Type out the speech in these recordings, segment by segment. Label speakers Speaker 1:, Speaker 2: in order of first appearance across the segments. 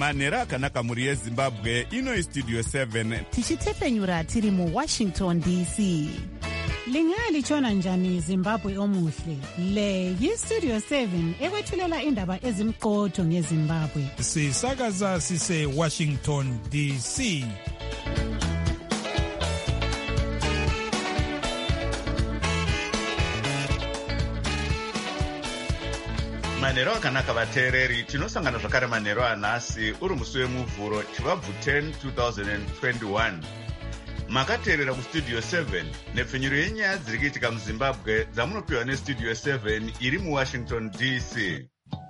Speaker 1: manhero akanaka mhuri yezimbabwe. Ino istudio 7
Speaker 2: tichitepfenyura tiri muwashington dc.
Speaker 3: Lingalitshona njani Zimbabwe omuhle? Le yistudio 7 ekwethulela indaba ezimqotho ngeZimbabwe.
Speaker 4: Sisakaza sise Washington DC.
Speaker 1: manhero akanaka vateereri, tinosangana zvakare manhero anhasi uri musi wemuvhuro chivabvu 10 2021. Makateerera kustudio 7 nepfenyuro yenyaya dziri kuitika muzimbabwe dzamunopiwa nestudio 7 iri muwashington dc.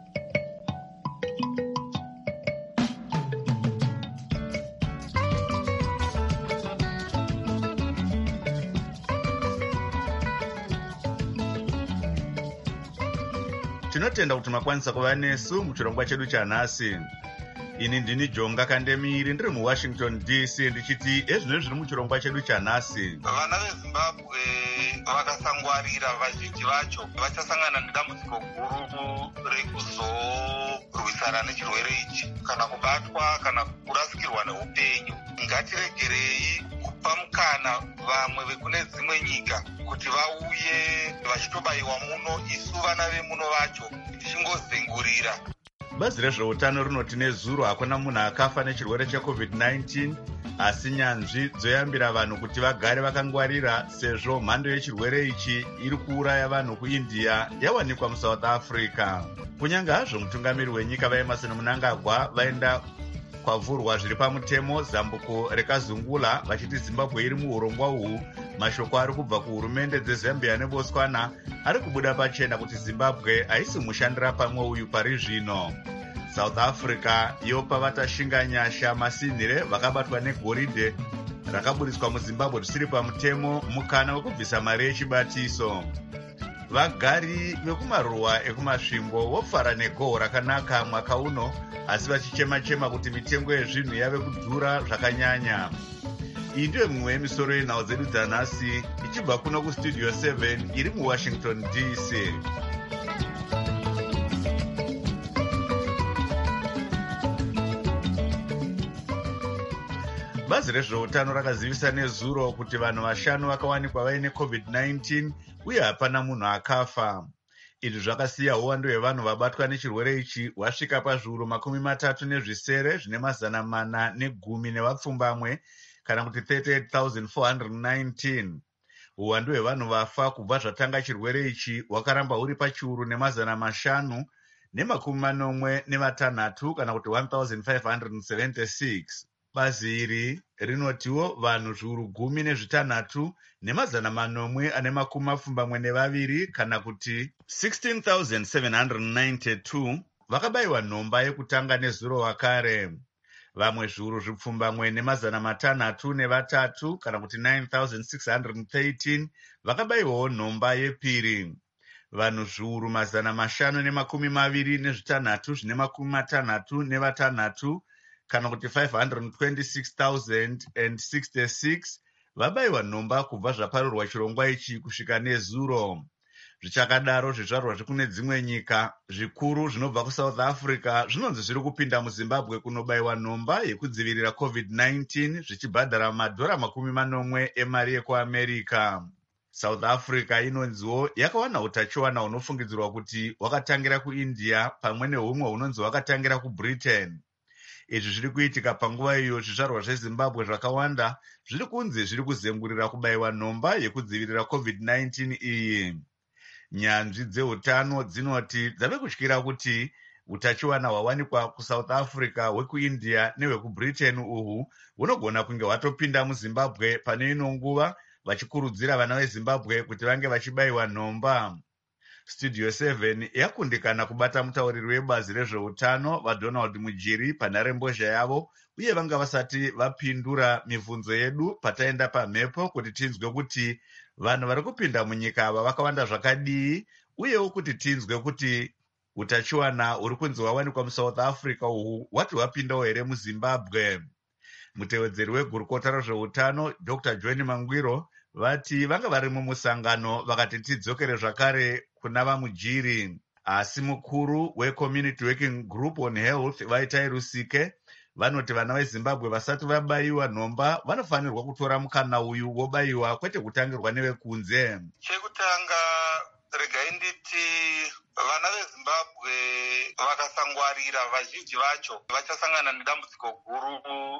Speaker 1: Tinotenda kuti makwanisa kuva nesu muchirongwa chedu chanhasi. Ini ndini Jonga Kandemiri ndiri muWashington DC ndichiti ezvino zviri muchirongwa chedu chanhasi.
Speaker 5: Vana veZimbabwe vakasangwarira vazhinji vacho vachasangana nedambudziko guru rekuzorwisana nechirwere ichi kana kubatwa kana kurasikirwa neupenyu. Ngatiregerei kupa mukana vamwe vekune dzimwe nyika kuti vauye vachitobayiwa muno, isu vana vemuno vacho tichingozengurira.
Speaker 1: Bazi rezveutano rinoti nezuro hakuna munhu akafa nechirwere cheCovid-19, asi nyanzvi dzoyambira vanhu kuti vagare vakangwarira sezvo mhando yechirwere ichi iri kuuraya vanhu kuIndia yawanikwa muSouth Africa. Kunyange hazvo mutungamiri wenyika vaEmmerson Mnangagwa vaenda kwavhurwa zviri pamutemo zambuko rekazungula vachiti Zimbabwe iri muurongwa uhu, mashoko ari kubva kuhurumende dzeZambia neBotswana ari kubuda pachena kuti Zimbabwe haisi mushandira pamwe uyu pari zvino. South Africa yopa vatashinganyasha masinhire vakabatwa negoridhe rakaburitswa muZimbabwe zvisiri pamutemo mukana wekubvisa mari yechibatiso. Vagari vekumaruwa ekumasvingo vofara negohwo rakanaka mwaka uno, asi vachichema-chema kuti mitengo yezvinhu yave kudhura zvakanyanya. Iyi ndiyo mimwe yemisoro yenhau dzedu dzanhasi ichibva kuno kustudio 7 iri muWashington DC. Bazi rezveutano rakazivisa nezuro kuti vanhu 5 vakawanikwa vaine COVID-19 uye hapana munhu akafa. Izvi zvakasiya uwandu hwevanhu vabatwa nechirwere ichi hwasvika pazviuru 37 zvine 410 nevapfumbamwe, kana kuti 38,419. Uwandu hwevanhu vafa kubva zvatanga chirwere ichi hwakaramba huri pachiuru ne500 ne46 kana kuti 1,576. Bazi iri rinotiwo vanhu zviuru 16 ne842 kana kuti 16,792 vakabayiwa nhomba yekutanga nezuro wakare. Vamwe zviuru zvipfumbamwe ne603 kana kuti 9,613 vakabayiwawo nhomba yepiri. Vanhu zviuru 526 zvine 66 kana kuti 526,066 vabayiwa nhomba kubva zvaparurwa chirongwa ichi kusvika nezuro. Zvichakadaro zvizvarwa zvekune dzimwe nyika zvikuru zvinobva kuSouth Africa zvinonzi zviri kupinda muZimbabwe kunobayiwa nhomba yekudzivirira COVID-19 zvichibhadhara madhora 40 emari yekuAmerica. South Africa inonziwo yakawana utachiwana hunofungidzirwa kuti hwakatangira kuIndia pamwe nehumwe hunonzi hwakatangira kuBritain. Izvi zviri kuitika panguva iyo zvizvarwa zveZimbabwe zvakawanda zviri kunzi zviri kuzengurira kubayiwa nhomba yekudzivirira COVID-19 iyi. Nyanzvi dzeutano dzinoti dzave kutyira kuti utachiwana hwawanikwa kuSouth Africa hwekuIndia nehwekuBritain uhu hunogona kunge hwatopinda muZimbabwe pane ino nguva, vachikurudzira vana veZimbabwe kuti vange vachibayiwa nhomba. Studio 7 yakundikana kubata mutauriri webazi rezveutano vaDonald Mujiri panharembozha yavo, uye vanga vasati vapindura mibvunzo yedu pataenda pamhepo kuti tinzwe kuti vanhu vari kupinda munyika ava vakawanda zvakadii, uyewo kuti tinzwe kuti utachiwana huri kunzi hwawanikwa muSouth Africa uhu hwati hwapindawo here muZimbabwe. Mutevedzeri wegurukota rezveutano Dr. John Mangwiro vati vanga vari mumusangano vakati tidzokere zvakare kuna vaMujiri. Asi mukuru weCommunity Working Group on Health Vaitai Rusike vanoti vana vezimbabwe vasati vabayiwa nhomba vanofanirwa kutora mukana uyu wobayiwa, kwete kutangirwa nevekunze.
Speaker 5: Chekutanga regai nditi vana vezimbabwe vakasangwarira, vazhinji vacho vachasangana nedambudziko guru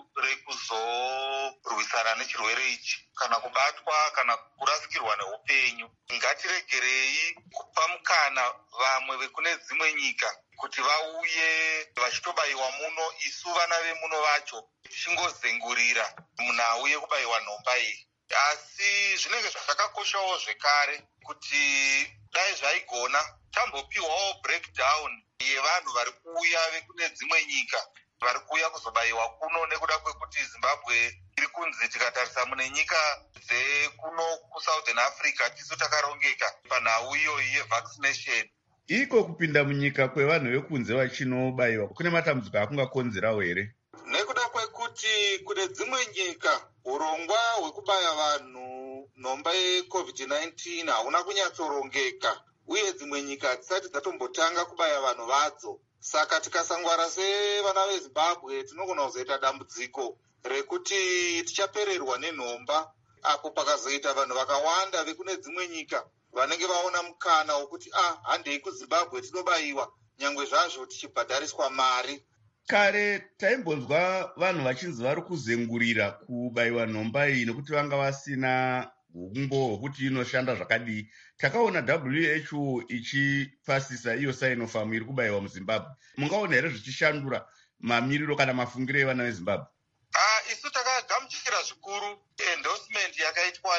Speaker 5: rekuzorwisana nechirwere ichi, kana kubatwa kana kurasikirwa neupenyu. Ngatiregerei kupa mukana vamwe vekune dzimwe nyika kuti vauye vachitobayiwa muno, isu vana vemuno vacho tichingozengurira munhu auye kubayiwa nhomba iyi. Asi zvinenge zvakakoshawo zvekare kuti dai zvaigona tambopiwawo breakdown yevanhu vari kuuya vekune dzimwe nyika vari kuuya kuzobayiwa kuno, nekuda kwekuti Zimbabwe iri kunzi tikatarisa mune nyika dzekuno kuSouthern Africa tisu takarongeka panhau iyoyi yevaccination.
Speaker 1: Iko kupinda munyika kwevanhu vekunze vachinobayiwa kune matambudziko akungakonzerawo here?
Speaker 5: Nekuda kwekuti kune dzimwe nyika urongwa hwekubaya vanhu nhomba yeCovid-19 hauna kunyatsorongeka, uye dzimwe nyika hadzisati dzatombotanga kubaya vanhu vadzo. Saka tikasangwara sevana veZimbabwe tinogona kuzoita dambudziko rekuti tichapererwa nenhomba, apo pakazoita vanhu vakawanda vekune dzimwe nyika vanenge vaona mukana wokuti handei kuZimbabwe tinobayiwa, nyangwe zvazvo tichibhadhariswa mari.
Speaker 1: Kare taimbonzwa vanhu vachinzi vari kuzengurira kubayiwa nhomba iyi nekuti vanga vasina umbo hwokuti inoshanda zvakadii. Takaona WHO ichipasisa iyo Sinopharm iri kubayiwa muZimbabwe. Mungaona here zvichishandura mamiriro kana mafungiro evana veZimbabwe?
Speaker 5: Isu takagamuchira zvikuru endorsement yakaitwa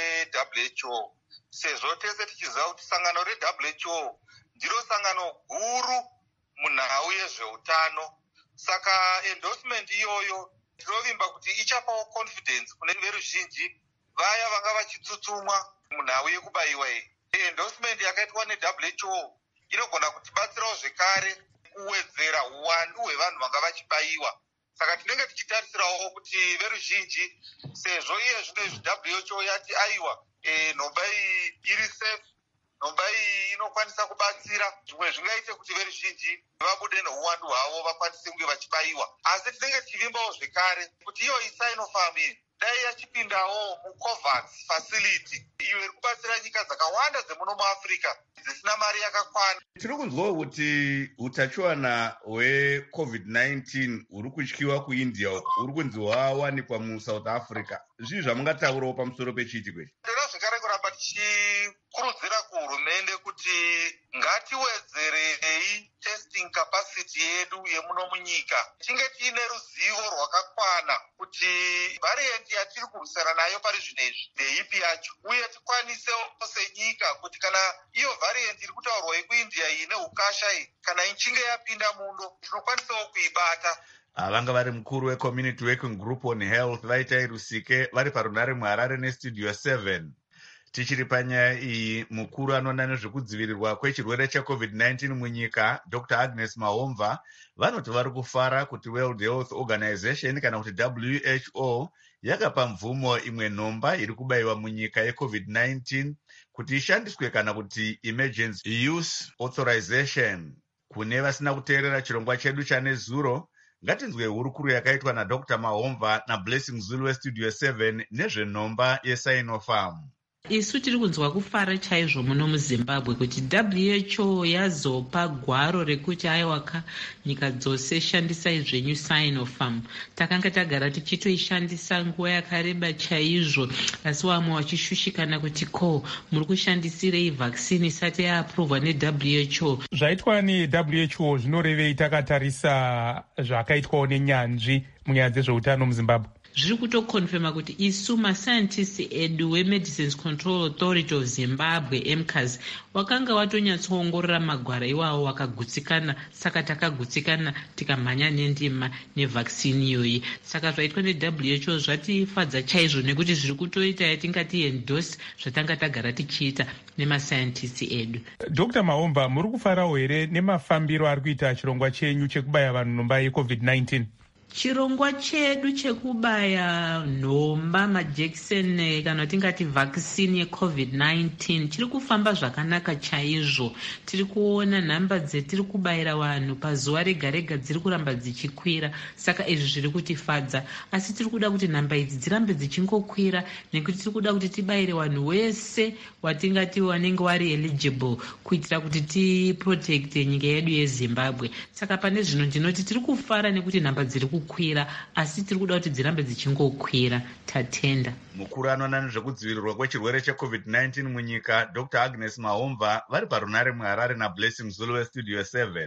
Speaker 5: neWHO, sezvo tese tichiziva kuti sangano reWHO ndiro sangano guru munhau yezveutano. Saka endorsement iyoyo tinovimba kuti ichapawo confidence kune veruzhinji vaya vanga vachitsutsumwa munhau yekubayiwa iyi. Endorsement yakaitwa neWHO inogona kutibatsirawo zvekare kuwedzera uwandu hwevanhu vanga vachibayiwa. Saka tinenge tichitarisirawo kuti veruzhinji, sezvo iye zvino WHO yati aiwa nhomba iyi iri safe, nhomba iyi inokwanisa kubatsira, zvimwe zvingaite kuti veruzhinji vabude neuwandu hwavo vakwanise kunge vachibayiwa. Asi tinenge tichivimbawo zvekare kuti iyo Sinopharm iyi dai yachipindawo muCOVAX facility iyo iri kubatsira nyika dzakawanda dzemuno muAfrica dzisina mari yakakwana.
Speaker 1: Tiri kunzwawo kuti utachiwana hweCovid-19 huri kutyiwa kuIndia huri kunzi hwawanikwa muSouth Africa. Zvii zvamungataurawo pamusoro pechiti kwechi?
Speaker 5: Tinoda zvekare kuramba tichikurudzira kuhurumende kuti ngatiwedzerei testing capacity yedu yemuno munyika, tinge tiine ruzivo rwakakwana kuti variant yatiri kurwisana nayo pari zvinezvi ndeipi yacho, uye tikwanisewo senyika kuti kana iyo variant iri kutaurwa yekuIndia iyi neukasha iyi kana ichinge yapinda muno tinokwanisawo kuibata.
Speaker 1: Vanga vari mukuru weCommunity Working Group on Health Vaitai Rusike vari parunare muHarare neStudio 7. Tichiri panyaya iyi, mukuru anoona nezvekudzivirirwa kwechirwere cheCovid-19 munyika Dr. Agnes Mahomva vanoti vari kufara kuti World Health Organization kana kuti WHO yakapa mvumo imwe nhomba iri kubayiwa munyika yeCovid-19 kuti ishandiswe kana kuti Emergency Use Authorization. Kune vasina kuteerera chirongwa chedu chanezuro, ngatinzwe hurukuru yakaitwa naDr. Mahomva naBlessing Zulu weStudio 7 nezvenhomba yeSinopharm.
Speaker 6: Isu tiri kunzwa kufara chaizvo muno muZimbabwe kuti WHO yazopa gwaro rekuti aiwaka nyika dzose shandisai zvenyu Sinopharm. Takanga tagara tichitoishandisa nguva yakareba chaizvo, asi vamwe vachishushikana kuti muri kushandisirei vaccine isati yaapuruvwa neWHO.
Speaker 4: Zvaitwa neWHO zvinorevei takatarisa zvakaitwawo nenyanzvi munyaya dzezveutano muZimbabwe?
Speaker 6: Zviri kutokonfirma kuti isu mascientists edu weMedicines Control Authority of Zimbabwe MCAS wakanga watonyatsoongorora magwara iwawo wakagutsikana, saka takagutsikana tikamhanya nendima nevaccine iyoyi. Saka zvaitwa neWHO zvatifadza chaizvo nekuti zviri kutoita yatingati endorse zvatanga tagara tichiita nemascientists edu.
Speaker 4: Dr. Mahomva, muri kufarawo here nemafambiro ari kuita chirongwa chenyu chekubaya vanhu nhomba yeCovid-19?
Speaker 6: chirongwa chedu chekubaya nhomba majekiseni kana tingati vhakisini yecovid-19 chiri kufamba zvakanaka chaizvo. Tiri kuona nhamba dzetiri kubayira vanhu pazuva rega rega dziri kuramba dzichikwira, saka izvi zviri kutifadza. Asi tiri kuda kuti nhamba idzi dzirambe dzichingokwira nekuti tiri kuda kuti tibayire vanhu wese watingati wanenge wari eligible kuitira kuti tiprotecte nyika yedu yeZimbabwe. Saka pane zvino ndinoti tiri kufara nekuti nhamba dziri kukwira, asi tiri kuda kuti dzirambe dzichingokwira. Tatenda.
Speaker 1: Mukuru anoona nezvekudzivirirwa kwechirwere checovid-19 munyika Dr. Agnes Mahomva vari parunare muHarare naBlessing Zulu weStudio 7.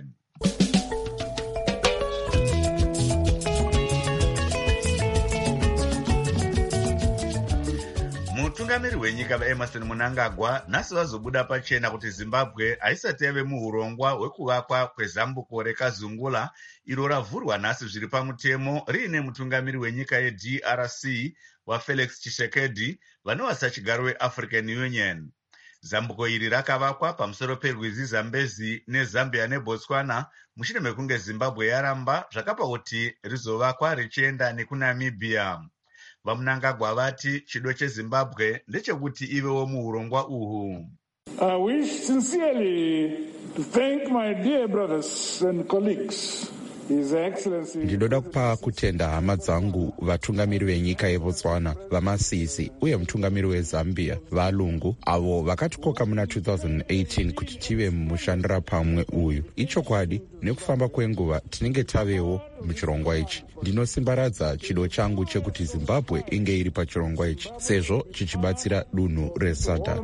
Speaker 1: Mutungamiri wenyika vaEmerson Mnangagwa nhasi vazobuda pachena kuti Zimbabwe haisati yave muurongwa hwekuvakwa kwezambuko rekazungula iro ravhurwa nhasi zviri pamutemo riine mutungamiri wenyika yeDRC waFelix Tshisekedi vanova sachigaro weAfrican Union. Zambuko iri rakavakwa pamusoro perwizi Zambezi neZambia neBotswana mushure mekunge Zimbabwe yaramba zvakapa kuti rizovakwa richienda nekuNamibia. VaMnangagwa vati chido cheZimbabwe ndechekuti ivewo muurongwa uhu.
Speaker 7: I wish sincerely to thank my dear brothers and colleagues.
Speaker 8: Ndinoda kupa kutenda hama dzangu vatungamiri venyika yeBotswana, vaMasisi uye mutungamiri weZambia vaLungu avo vakatikoka muna 2018 kuti tive mushandira pamwe uyu. Ichokwadi nekufamba kwenguva tinenge tavewo muchirongwa ichi. Ndinosimbaradza chido changu chekuti Zimbabwe inge iri pachirongwa ichi sezvo chichibatsira dunhu reSADC.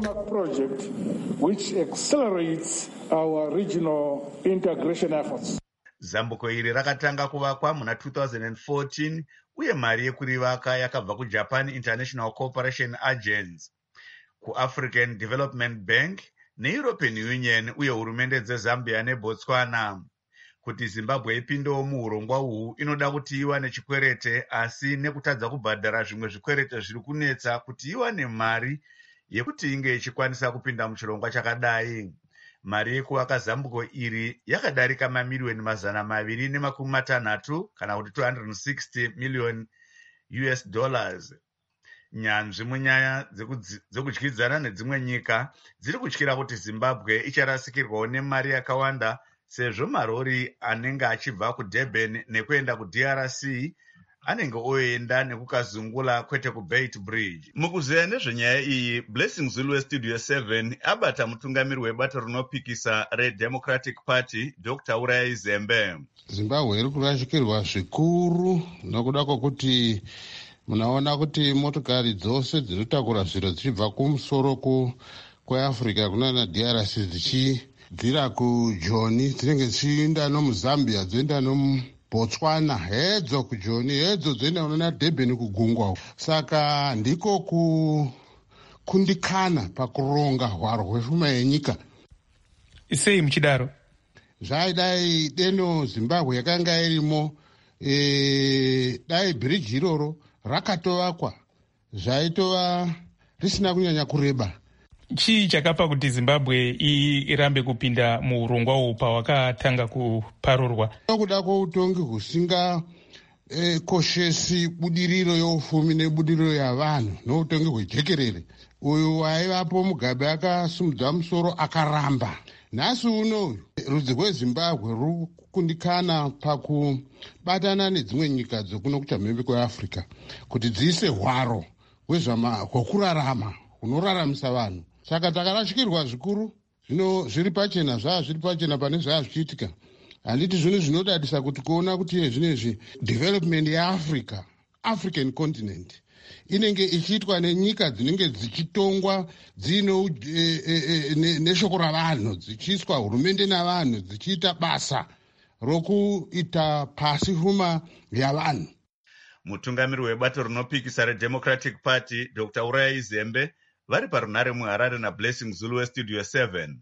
Speaker 1: Zambuko iri rakatanga kuvakwa muna 2014 uye mari yekurivaka yakabva kuJapan International Cooperation Agency, kuAfrican Development Bank neEuropean Union uye hurumende dzeZambia neBotswana. Kuti Zimbabwe ipindewo muurongwa uhu inoda kuti iwane chikwerete, asi nekutadza kubhadhara zvimwe zvikwerete zviri kunetsa kuti iwane mari yekuti inge ichikwanisa kupinda muchirongwa chakadai. Mari yekuvaka zambuko iri yakadarika mamiliyoni $260 kana kuti $260 million. Nyanzvi munyaya dzekudyidzana nedzimwe nyika dziri kutyira kuti Zimbabwe icharasikirwawo nemari yakawanda sezvo marori anenge achibva kuDurban nekuenda kuDRC anenge oenda nekukazungula kwete kuBeit Bridge. Mukuzeya nezvenyaya iyi, Blessing Zulu weStudio 7 abata mutungamiri webato rinopikisa reDemocratic Party Dr. Uraya Zembe.
Speaker 9: Zimbabwe iri kurashikirwa zvikuru nokuda kwokuti munaona kuti motokari dzose dzinotakura zviro dzichibva kumusoro kweAfrica kunana DRC dzichidzira kuJoni dzinenge dzichienda nomuZambia dzoenda Botswana hedzo kuJoni hedzo dzoenda unona Durban kugungwa. Saka ndiko kukundikana pakuronga hwaro hwepfuma yenyika.
Speaker 4: Sei muchidaro?
Speaker 9: Zvaidai deno Zimbabwe yakanga irimo dai bridge iroro rakatovakwa zvaitova risina kunyanya kureba.
Speaker 4: Chii chakapa kuti Zimbabwe irambe kupinda muurongwa uhu pawakatanga kuparurwa?
Speaker 9: Nokuda kwoutongi husinga koshesi budiriro yeufumi nebudiriro yavanhu noutongi hwejekerere. Uyu waivapo Mugabe akasumudza musoro akaramba. Nhasi uno rudzi rweZimbabwe ruri kukundikana pakubatana nedzimwe nyika dzokuno kuchamhembe kweAfrica kuti dziise hwaro hwekurarama hunoraramisa vanhu. Saka takarashikirwa zvikuru, zvino zviri pachena pane zvichiitika. Handiti zvinhu zvinodadisa kuti kuona kuti zvinezvi development yeAfrica, African continent, inenge ichiitwa nenyika dzinenge dzichitongwa dzino neshoko ravanhu, dzichiiswa hurumende navanhu, dzichiita basa rokuita pasi huma yavanhu.
Speaker 1: Mutungamiri webato rinopikisa reDemocratic Party Dr. Uraya Zembe vari parunare muHarare naBlessing Zulu weStudio 7.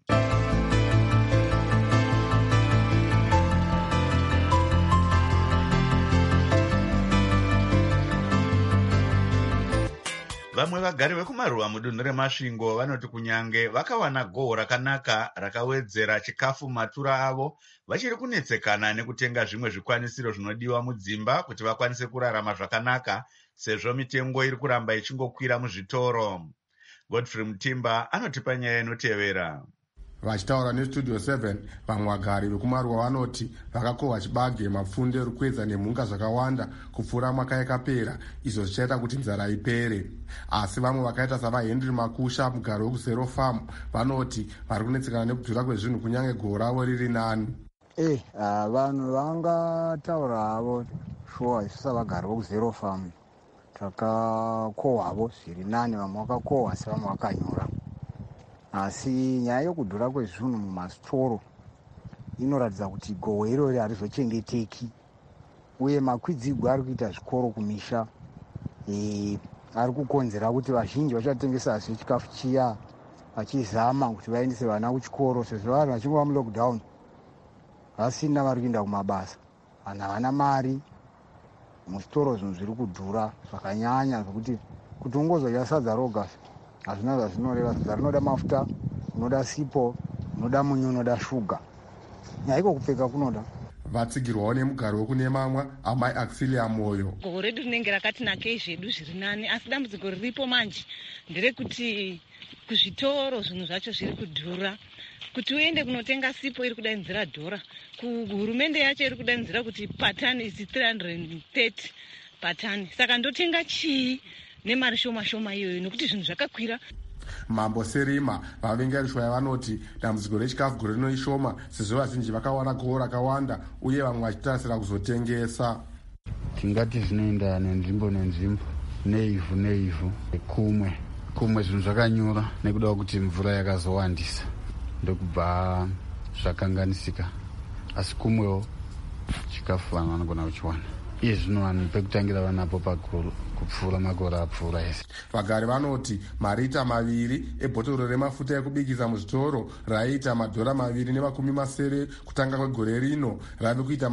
Speaker 1: Vamwe vagari vekumaruwa mudunhu remasvingo vanoti kunyange vakawana gohwo rakanaka rakawedzera chikafu matura avo, vachiri kunetsekana nekutenga zvimwe zvikwanisiro zvinodiwa mudzimba kuti vakwanise kurarama zvakanaka, sezvo mitengo iri kuramba ichingokwira muzvitoro. Godfrey Mutimba anotipa nyaya inotevera.
Speaker 10: Vachitaura nestudio 7, vamwe vagari vekumaruwa vanoti vakakohwa chibage, mapfunde, rukwedza nemhunga zvakawanda kupfuura mwaka yakapera, izvo zvichaita kuti nzara ipere. Asi vamwe vakaita savaHenry Makusha, mugari wekuzero farm, vanoti vari kunetsekana nekudhura kwezvinhu kunyange gohwo ravo riri nani.
Speaker 11: Vanhu vangataura havo shuwa isu savagari vekuzero farm takakohwavo zviri nani, vamwe vakakohwa asi vamwe vakanyura. Asi nyaya yokudhura kwezvinhu mumasitoro inoratidza kuti gohwo irori harizochengeteki, uye makwidzigwa ari kuita zvikoro kumisha ari kukonzera kuti vazhinji vachatengesa zvechikafu chiya vachizama kuti vaendese vana kuchikoro, sezvo vanhu vachingova mulockdown vasina vari kuenda kumabasa, vanhu havana mari. Muzvitoro zvinhu zviri kudhura zvakanyanya zvokuti kuti ungozodya sadza roga hazvina zvazvinoreva. Sadza rinoda mafuta, unoda sipo, unoda munyu, unoda shuga, nyaiko kupfeka kunoda.
Speaker 10: Vatsigirwawo nemugari wekunemamwa amai Axilia Moyo.
Speaker 12: Gohwo redu rinenge rakati nakei zvedu zviri nani, asi dambudziko riripo manje nderekuti kuzvitoro zvinhu zvacho zviri kudhura. Kuti uende kunotenga sipo iri kudaidzira dhora, kuhurumende yacho iri kudaidzira kuti patani is 330 patani. Saka ndotenga chii nemari shoma shoma iyoyo, nokuti zvinhu zvakakwira.
Speaker 10: Mambo Serima, vavengerishwa vanoti dambudziko rechikafu gore rino ishoma, sezvo vazhinji vakawana gohwo rakawanda uye vamwe vachitarisira kuzotengesa.
Speaker 13: Tingati zvinoenda nenzvimbo neivhu kumwe zvinhu zvakanyura nekuda kuti mvura yakazowandisa ndokubva zvakanganisika, asi kumwewo chikafu vanhu vanogona kuchiwana. Iye zvino vanhu pekutangira vanapo kupfuura makore apfuura ese.
Speaker 10: Vagari vanoti marita 2 ebhotoro remafuta ekubikisa muzvitoro raiita $2.70 kutanga kwegore rino rave kuita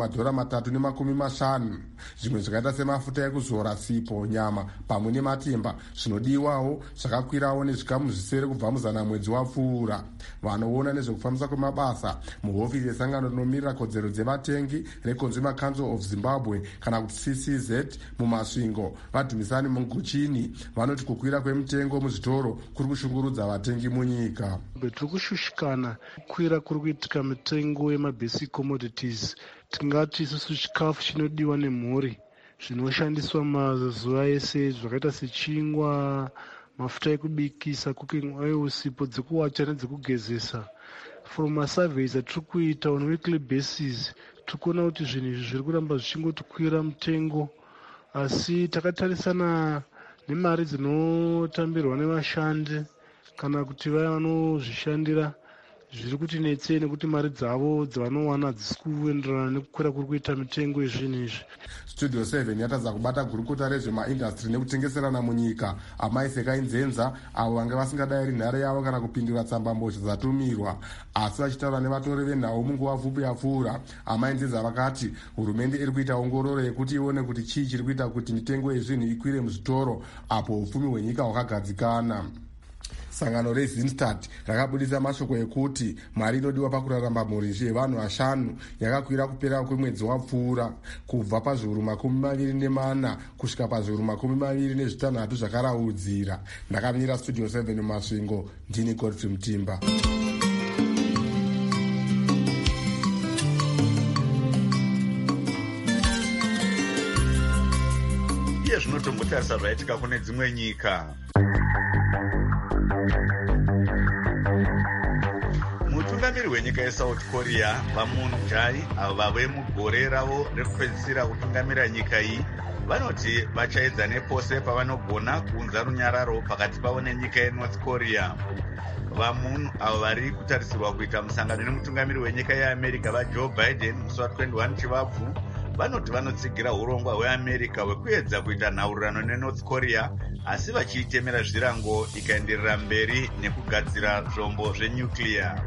Speaker 10: $3.50. Zvimwe zvakaita semafuta ekuzora, sipo, nyama pamwe nematemba zvinodiwawo zvakakwirawo nezvikamu zvisere kubva muzana mwedzi wapfuura. Vanoona nezvekufambisa kwemabasa muhofisi yesangano rinomirira kodzero dzevatengi reConsumer Council of Zimbabwe kana kuti CCZ mumasvingo vadhumisani Munguchini vanoti kukwira kwemitengo muzvitoro kuri kushungurudza vatengi munyika.
Speaker 14: Tiri kushushikana kukwira kuri kuitika mitengo yemabasic commodities. Tingati isusu chikafu chinodiwa nemhuri zvinoshandiswa mazuva ese zvakaita sechingwa, mafuta ekubikisa, cooking oil, sipo dzekuwacha nedzekugezesa. From masurveys atiri kuita on weekly basis tiri kuona kuti zvinhu izvi zviri kuramba zvichingotikwira mutengo, asi takatarisana nemari dzinotambirwa nevashandi kana kuti vaya vanozvishandira zviri kuti netsei nekuti mari dzavo dzavanowana dzisi kuenderana nekukwira kuri kuita mitengo yezvinhu izvi.
Speaker 10: Studio 7 yatadza kubata gurukota rezvemaindastri nekutengeserana munyika amai Sekai Nzenza, avo vanga vasingadayiri nhare yavo kana kupindura tsambambozha dzatumirwa, asi vachitaura nevatori venhau munguva pfupi yapfuura. Amai Nzenza vakati hurumende iri kuita ongororo yekuti ione kuti chii chiri kuita kuti mitengo yezvinhu ikwire muzvitoro apo upfumi hwenyika hwakagadzikana. Sangano reZinstad rakabudisa mashoko ekuti mari inodiwa pakurarama mhuri yevanhu 5 yakakwira kupera kwemwedzi wapfuura kubva pazviuru 24 kusvika pazviuru 26 zvakaraudzira. Ndakamira Studio 7 mumasvingo, ndini Godfrey Mutimba.
Speaker 1: Iye zvinotombotarisa zvaitika kune dzimwe nyika. Mutungamiri wenyika yeSouth Korea vaMoon Jae, avo vave mugore ravo rekupedzisira kutungamira nyika iyi, vanoti vachaedza nepose pavanogona kuunza runyararo pakati pavo nenyika yeNorth Korea. VaMoon, avo vari kutarisirwa kuita musangano nemutungamiri wenyika yeAmerica vaJoe Biden musi wa21 Chivabvu, vanoti vanotsigira urongwa hweAmerica hwekuedza kuita nhaurirano neNorth Korea, asi vachiitemera zvirango ikaenderera mberi nekugadzira zvombo zvenyuclear.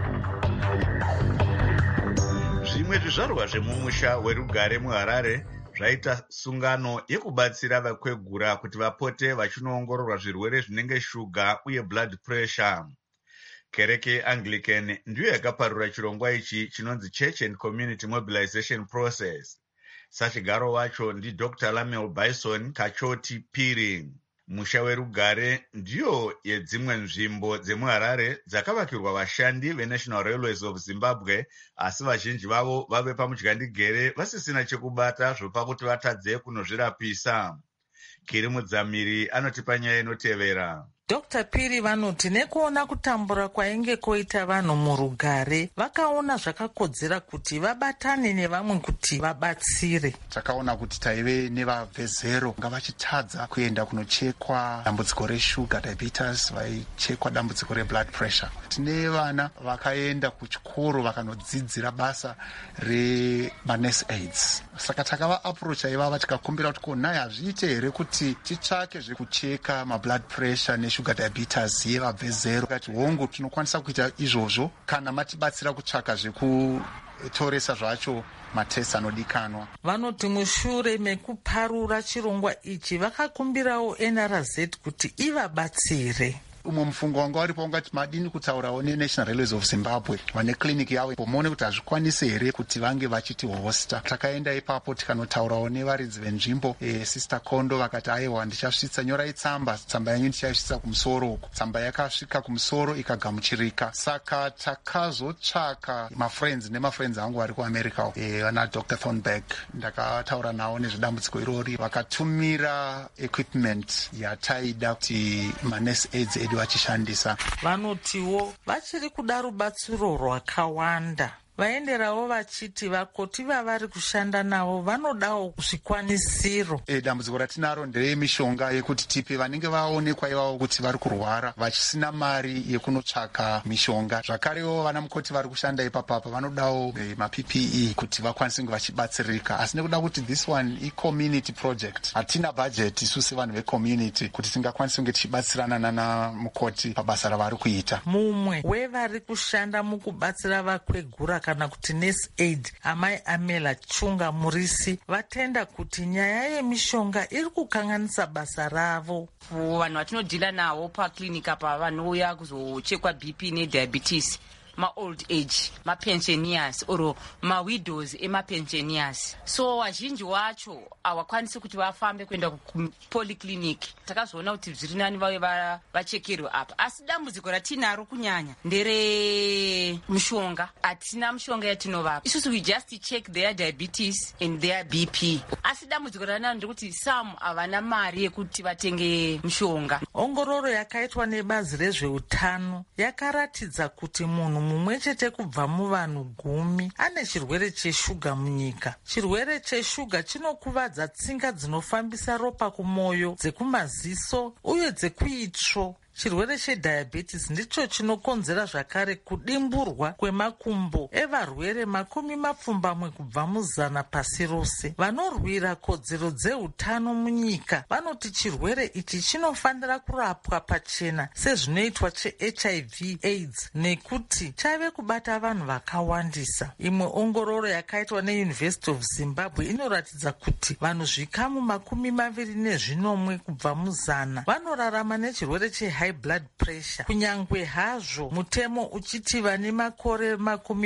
Speaker 1: Zvimwe zvizvarwa zvemumusha werugare muHarare zvaita sungano yekubatsira vakwegura kuti vapote vachinoongororwa zvirwere zvinenge shuga uye blood pressure. Kereke yeAnglican ndiyo yakaparura chirongwa ichi chinonzi Church and Community Mobilization Process. Sachigaro wacho ndi Dr. Lamel Bison Kachoti Piri. Musha werugare ndiyo yedzimwe nzvimbo dzemuHarare dzakavakirwa vashandi veNational Railways of Zimbabwe, asi vazhinji vavo vave pamudyandigere vasisina chekubata zvopa kuti vatadze kunozvirapisa. Kiri Mudzamiri anotipa nyaya inotevera.
Speaker 15: Dr. Piri vanoti nekuona kutambura kwainge koita vanhu murugare vakaona zvakakodzera kuti vabatane nevamwe kuti vabatsire.
Speaker 16: Takaona kuti taive nevabvezero nga vachitadza kuenda kunochekwa dambudziko reshuga diabetes, vaichekwa dambudziko reblood pressure. Tine vana vakaenda kuchikoro vakanodzidzira basa remanurse aids. Saka takava approach ivava tikakumbira kuti naye hazviite here kuti titsvake zvekucheka mablood pressure neshuga diabetes yevabve zero. Kati hongu tinokwanisa kuita izvozvo kana matibatsira kutsvaka zvekutoresa zvacho matesi anodikanwa.
Speaker 15: Vanoti mushure mekuparura chirongwa ichi vakakumbirawo NRZ kuti ivabatsire.
Speaker 16: Umwe mufungo wanga waripo ungati madini kutaurawo neNational Railways of Zimbabwe vane kliniki yavo pomone kuti hazvikwanisi here kuti vange vachiti hosta. Takaenda ipapo tikanotaurawo nevaridzi venzvimbo Sister Kondo vakati aiwa ndichasvitsa nyorai tsamba yanyu ndichaisvitsa kumusoro uko. Tsamba yakasvika kumusoro ikagamuchirika. Saka takazotsvaka mafriends nemafriends angu vari kuAmerica vana Dr. Thornberg ndakataura nawo nezvedambudziko irori vakatumira equipment yataida kuti manurse aids vachishandisa.
Speaker 15: Vanotiwo vachiri kuda rubatsiro rwakawanda. Vaenderawo vachiti vakoti vavari kushanda navo vanodawo zvikwanisiro.
Speaker 16: Dambudziko ratinaro nderemishonga yekuti tipe vanenge vaonekwa ivavo kuti vari kurwara vachisina mari yekunotsvaka mishonga. Zvakarewo vana mukoti vari kushanda ipapapa vanodawo maPPE kuti vakwanise kunge vachibatsirika. Asi nekuda kuti this one i-community project hatina budget isusu vanhu vecommunity kuti tingakwanise kunge tichibatsirana nana mukoti pabasa ravari kuita.
Speaker 15: Mumwe wevari kushanda mukubatsira vakwegura kana kuti nurse aid amai Amela Chunga Murisi vatenda kuti nyaya yemishonga iri kukanganisa basa ravo.
Speaker 17: Vanhu vatinodhila navo paklinika apa vanouya kuzochekwa BP nediabetes, ma-old age, ma-pensioners or ma-widows ema-pensioners. So vazhinji wacho hawakwanisi kuti vafambe kuenda kupolyclinic. Takazoona kuti zviri nani vave vachekerwe apa. Asi dambudziko ratinaro kunyanya ndere mishonga. Hatina mishonga yatinovapa. Isusu we just check their diabetes and their BP. Asi dambudziko ranaro ndekuti some havana mari yekuti vatenge mishonga.
Speaker 15: Ongororo yakaitwa nebazi rezveutano yakaratidza kuti munhu mumwe chete kubva muvanhu 10 ane chirwere cheshuga munyika. Chirwere cheshuga chinokuvadza tsinga dzinofambisa ropa kumoyo, dzekumaziso uye dzekuitsvo. Chirwere chediabetes ndicho chinokonzera zvakare kudimburwa kwemakumbo evarwere 20 kubva muzana pasi rose. Vanorwira kodzero dzeutano munyika vanoti chirwere ichi chinofanira kurapwa pachena sezvinoitwa cheHIV AIDS nekuti chave kubata vanhu vakawandisa. Imwe ongororo yakaitwa neUniversity of Zimbabwe inoratidza kuti vanhu zvikamu 24 kubva muzana vanorarama nechirwere high blood pressure. Kunyangwe hazvo mutemo uchiti vane makore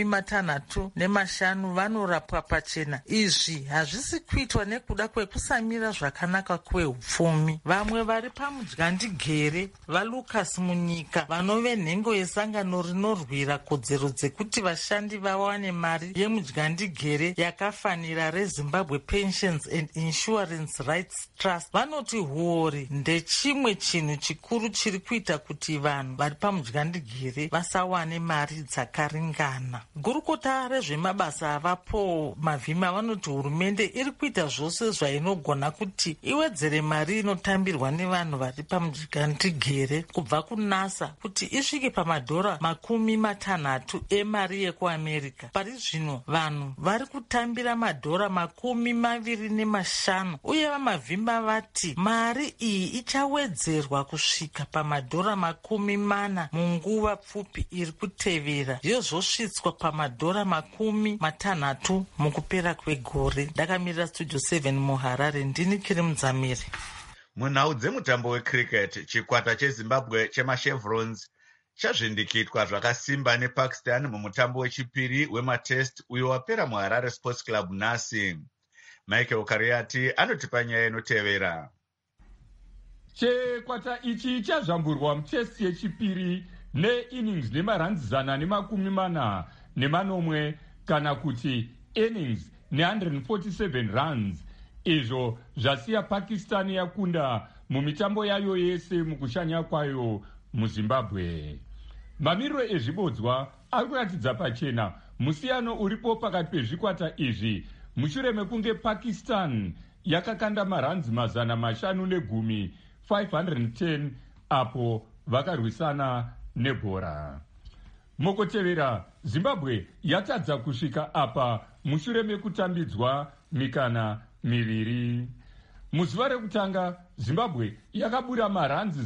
Speaker 15: 65 vanorapwa pachena, izvi hazvisi kuitwa nekuda kwekusamira zvakanaka kwehupfumi. Vamwe vari pamudyandigere vaLucas munyika vanove nhengo yesangano rinorwira kodzero dzekuti vashandi vawane mari yemudyandigere yakafanira reZimbabwe Pensions and Insurance Rights Trust vanoti huori ndechimwe chinhu chikuru chiri kuita kuti vanhu vari pamudyandigere vasawane mari dzakaringana. Gurukota rezvemabasa avapo Mavhima vanoti hurumende iri kuita zvose zvainogona kuti iwedzere mari inotambirwa nevanhu vari pamudyandigere kubva kuNASA kuti isvike pamadhora 60 emari yekuAmerica. Pari zvino vanhu vari kutambira madhora 25 uye vaMavhima vati mari iyi ichawedzerwa kusvika pama pamadhora 40 munguva pfupi iri kutevera yozosvitswa pamadhora 60 mukupera kwegore. Ndakamirira Studio 7 muHarare, ndini Kiri Mudzamiri.
Speaker 1: Munhau dzemutambo wecricket, chikwata chezimbabwe chemashevrons chazvindikitwa zvakasimba nePakistan mumutambo wechipiri wematest uyo wapera muHarare Sports Club nhasi. Michael Kariati anotipa nyaya inotevera.
Speaker 18: Chikwata ichi chazvamburwa mutest yechipiri neinnings nemaranzi 140 kana kuti innings ne147 runs, izvo zvasiya Pakistan yakunda mumitambo yayo yese mukushanya kwayo muZimbabwe. Mamiriro ezvibodzwa ari kuratidza pachena musiyano uripo pakati pezvikwata izvi mushure mekunge Pakistan yakakanda maranzi 510 510 apo vakarwisana nebhora. Mukotevera, Zimbabwe yatadza kusvika apa mushure mekutambidzwa mikana miviri. Muzuva rekutanga, Zimbabwe yakabura maranzi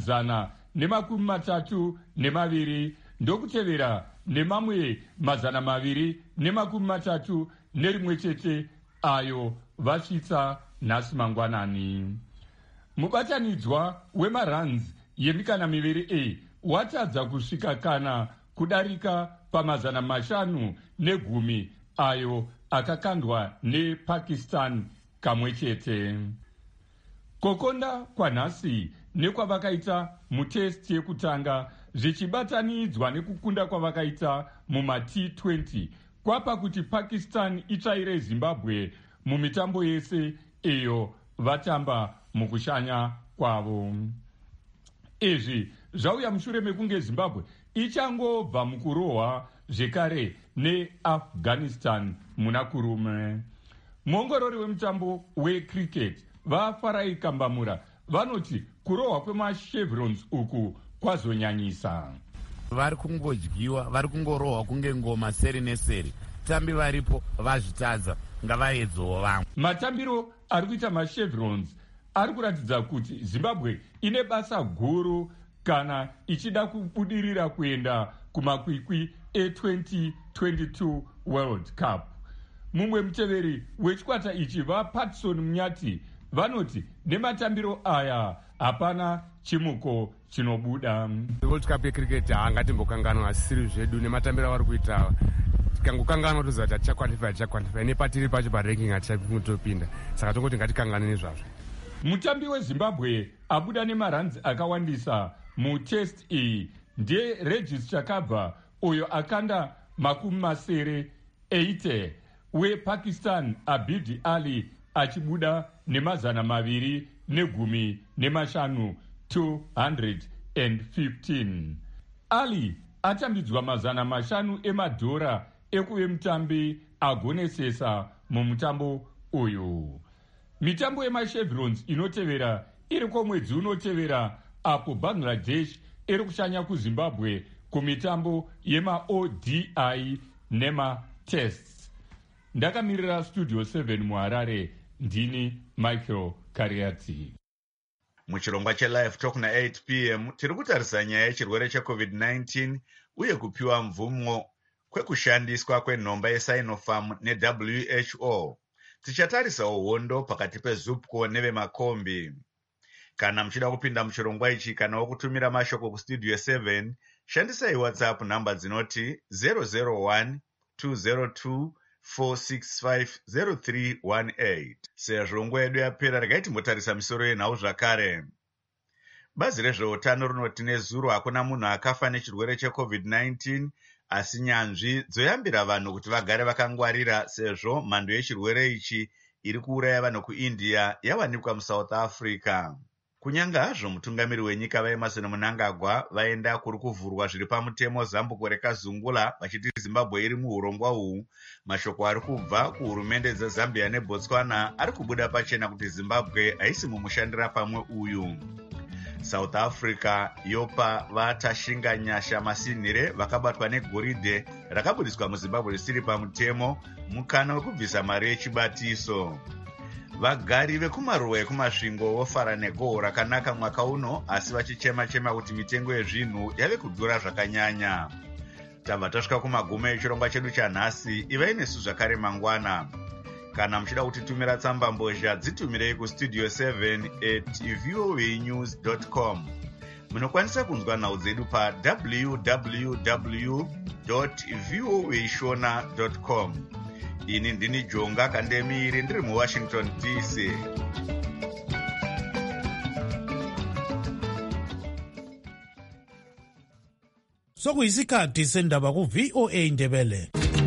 Speaker 18: 132 ndokutevera nemamwe 231 chete ayo vasvitsa nhasi mangwanani. Mubatanidzwa wemaranzi yemikana miviri watadza kusvika kana kudarika pa510 ayo akakandwa nePakistan kamwe chete. Kokonda kwanhasi nekwavakaita mutest yekutanga zvichibatanidzwa nekukunda kwavakaita mumaT20 kwapa kuti Pakistan itsvaire Zimbabwe mumitambo yese iyo vatamba mukushanya kwavo. Izvi zvauya mushure mekunge Zimbabwe ichangobva mukurohwa zvekare neAfghanistan muna kurume. Muongorori wemutambo wecricket vaFarai Kambamura vanoti kurohwa kwemashevrons uku kwazonyanyisa.
Speaker 19: Vari kungodyiwa, vari kungorohwa kunge ngoma seri neseri. Tambi varipo vazvitadza, ngavaedzowo vamwe.
Speaker 18: Matambiro ari kuita mashevrons ari kuratidza kuti Zimbabwe ine basa guru kana ichida kubudirira kuenda kumakwikwi e2022 World Cup. Mumwe muteveri wechikwata ichi vaPatson Munyati vanoti nematambiro aya hapana chimuko chinobuda.
Speaker 20: World Cup yecricket haangatimbokanganwa asiri zvedu nematambiro avari kuita. Tikangokanganwa toziva kuti tichakwalify nepatiri pacho paranking hatichakutopinda. Saka tongoti ngatikanganwe zvazvo.
Speaker 18: Mutambi weZimbabwe abuda nemaranzi akawandisa mutest iyi ndeRegis Chakabva uyo akanda 80 wePakistan Abidi Ali achibuda ne215 215. Ali atambidzwa 500 emadhora ekuve mutambi agonesesa mumutambo uyu. Mitambo yemashevrons inotevera iri kwomwedzi unotevera apo Bangladesh iri kushanya kuZimbabwe kumitambo yemaODI nematests. Ndakamirira Studio 7 muHarare, ndini Michael Kariati.
Speaker 1: Muchirongwa cheLive Talk na8 p.m. tiri kutarisa nyaya yechirwere cheCovid-19 uye kupiwa mvumo kwekushandiswa kwenhomba yeSinopharm neWHO. Tichatarisawo hondo pakati peZupco nevemakombi. Kana muchida kupinda muchirongwa ichi kana wokutumira mashoko kuStudio 7, shandisai WhatsApp namba dzinoti 001 202 4650318. Sezvo nguva yedu yapera, regai timbotarisa misoro yenhau zvakare. Bazi rezveutano rinoti nezuro hakuna munhu akafa nechirwere cheCovid-19, asi nyanzvi dzoyambira vanhu kuti vagare vakangwarira sezvo mhando yechirwere ichi iri kuuraya vanhu kuIndia yawanikwa muSouth Africa. Kunyanga hazvo mutungamiri wenyika vaEmmerson Mnangagwa vaenda kuri kuvhurwa zviri pamutemo zambuko rekazungula vachiti Zimbabwe iri muurongwa uhu, mashoko ari kubva kuhurumende dzeZambia neBotswana ari kubuda pachena kuti Zimbabwe haisi mumushandira pamwe uyu. South Africa yopa vatashinganyasha masinhire vakabatwa negoridhe rakabudiswa muZimbabwe risiri pamutemo mukana wekubvisa mari yechibatiso. vagari vekumaruwa ekumasvingo vofara negoo rakanaka mwaka uno, asi vachichema-chema kuti mitengo yezvinhu yave kudhura zvakanyanya. Tabva tasvika kumagumo echirongwa chedu chanhasi. Ivai nesu zvakare mangwana. Kana muchida kutitumira tsamba mbozha, dzitumirei kustudio 7@voanews.com. Munokwanisa kunzwa nhau dzedu pa www.voashona.com. Ini ndini Jonga Kandemiri, ndiri muWashington DC.
Speaker 21: Sokuyisikhathi sendaba ku VOA Ndebele.